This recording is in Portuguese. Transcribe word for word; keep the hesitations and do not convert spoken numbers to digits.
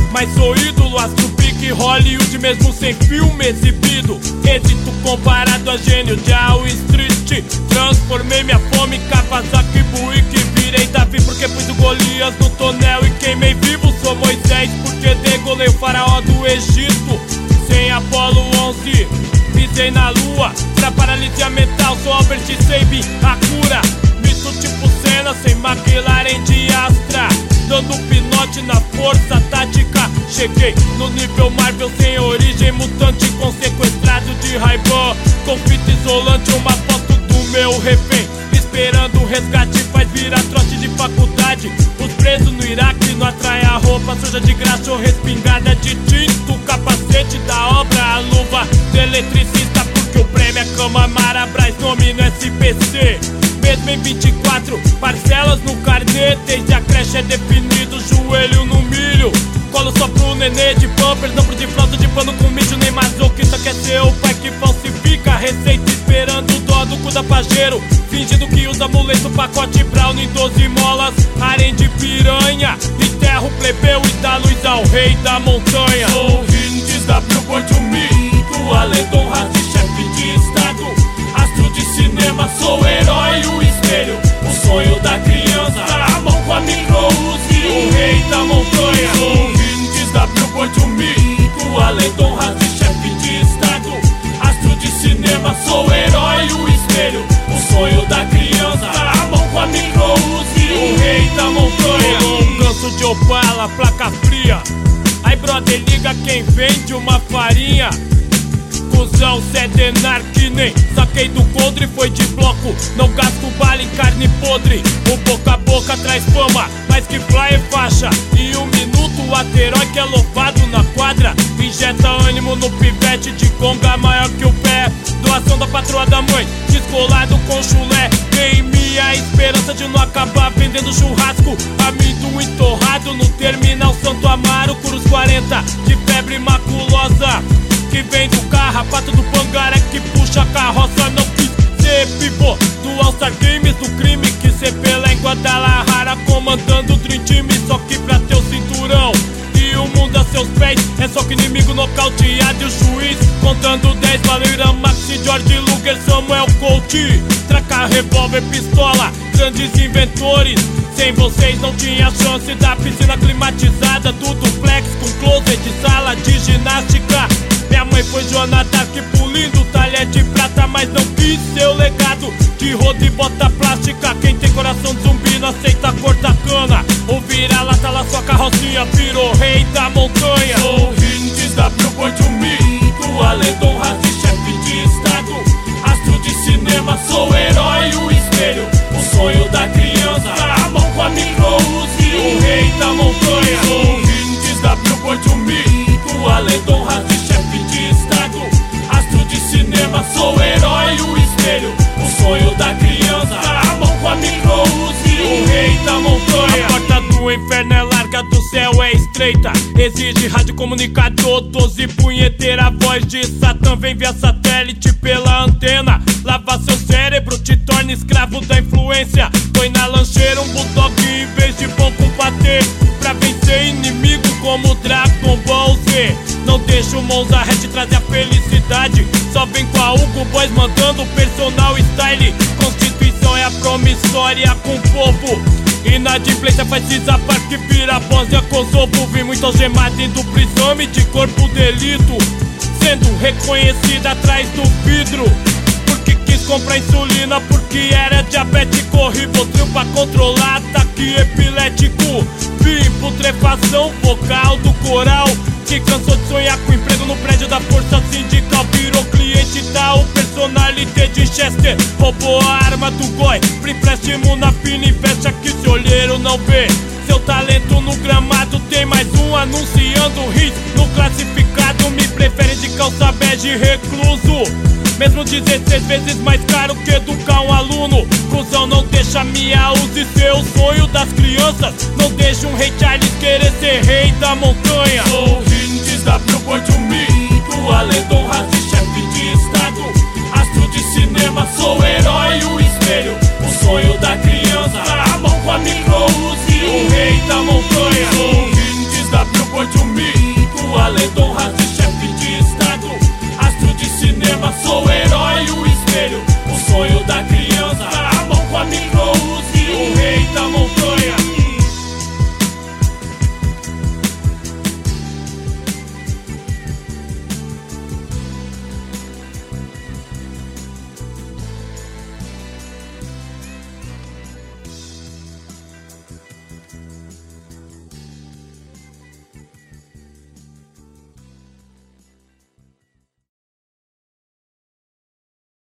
mas sou ídolo, astro pique Hollywood mesmo sem filme exibido. Êxito comparado a gênio de Wall Street. Transformei minha fome em Kawasaki Buick. Virei Davi porque pus o Golias no tonel e queimei vivo. Sou Moisés porque degolei o faraó do Egito. Sem Apolo onze, pisei na lua. Pra paralisia mental sou Albert Sabin, a cura. Mito tipo Senna, sem McLaren de Astra. Dando pinote na força tática. Cheguei no nível Marvel sem origem mutante, com sequestrado de Ray-Ban, com fita isolante, uma foto do meu refém esperando o resgate, faz virar trote de faculdade. Os presos no Iraque não atrai a roupa suja de graxa ou respingada de tinto. O capacete da obra, a luva do eletricista, porque o prêmio é cama Marabras, nome no S P C. Mesmo em vinte e quatro parcelas no carnê, desde a creche é definido, joelho no milho. Colo só pro nenê de pampers, não pro de flauta de pano com mijo, nem masoquista quer ser o pai que falsifica a receita, esperando o dó do cu da pajeiro, fingindo que usa amuleto, pacote brown em doze molas, harém de piranha, enterra o plebeu e dá luz ao rei da montanha. Sou Rindes da Billboard, o mito, a lenda, honra de chefe de estado, astro de cinema, sou o herói, o espelho, o sonho da criança, a mão com a micro-Uzi, o rei da montanha. Sou Rindes da Billboard, o mito, a lenda, honra de chefe de estado, astro de cinema, sou o herói, o espelho, o sonho da criança, a mão com a micro-Uzi, o rei da montanha. Sou um ganso de Opala, placa fria. Aí brother, liga quem vende uma farinha. Cusão, cê é denar que nem saquei do coldre, foi de bloco. Não gasto bala em carne podre. O boca a boca traz fama, mais que fly é faixa. E um minuto o aterói que é louvado na quadra. Injeta ânimo no pivete de conga maior que o pé. Doação da patroa da mãe, descolado com chulé. Tem minha esperança de não acabar vendendo churrasco. Amendoim torrado no terminal Santo Amaro. Cruz quarenta de febre maculosa, que vem do carrapato do Pangaré, que puxa a carroça. Não quis ser pivô do All-Star Games, do crime que cê pela em Guadalajara, comandando o Dream Team, só que pra teu cinturão e o mundo a seus pés. É só que inimigo nocauteado e o juiz contando dez. Valeira, Maxi, George Luger, Samuel Colt, traca, revólver, pistola, grandes inventores. Sem vocês não tinha chance da piscina climatizada, do duplex com closet, sala de ginástica. Minha mãe foi Joana Dark pulindo talher de prata, mas não quis seu legado de roda e bota plástica. Quem tem coração de zumbi não aceita cortar cana, ou vira lata lá sua carrocinha, virou rei da montanha. Sou Rindes da Billboard, o mito, a lenda, honra de chefe de estado, astro de cinema, sou o herói, o espelho, o sonho da criança, a mão com a micro-Uzi, o rei da montanha. Sou Rindes da Billboard, o mito, a lenda, honra de chefe de estado, astro de cinema, sou o herói, o espelho, o sonho da criança, a mão com a micro-Uzi, o rei da montanha. A porta do inferno é larga, do céu é estreita, exige rádio comunicador, doze punheteira, voz de Satã vem via satélite pela antena. Lava seu cérebro, te torna escravo da influência. Põe na lancheira um bulldog em vez de pão com patê, pra vencer inimigo como Dragon Ball Z. Não deixa o Monza Hatch trazer a felicidade, só vem com a Hugo Boys mandando personal style. Constituição é a promissória com o povo, inadimplência faz desapar que vira Bósnia, Kosovo. Vi muito algemado em duplo exame de corpo delito, sendo reconhecida atrás do vidro, porque quis comprar insulina, porque era diabético. Rivotril pra controlar ataque epilético. Vi putrefação vocal do coral, que cansou de sonhar com emprego no prédio da força sindical. Virou cliente da o personalité de Chester, roubou a arma do Goi pra empréstimo na fina e fecha que se olheiro não vê seu talento no gramado. Tem mais um anunciando hits no classificado, me prefere de calça bege recluso, mesmo dezesseis vezes mais caro que educar um aluno. Cusão, não deixa minha use seu sonho das crianças, não deixa um rei Charles querer ser rei da montanha. Sou Rindes da Billboard, o mito, a lenda,